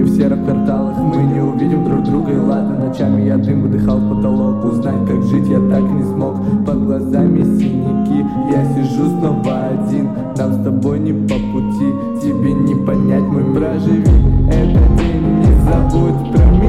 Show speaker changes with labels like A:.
A: в серых кварталах мы не увидим друг друга. И ладно, ночами я дым выдыхал в потолок. Узнать, как жить я так и не смог. Под глазами синяки, я сижу снова один. Нам с тобой не по пути, тебе не понять, мой проживи этот день, не забудь про меня.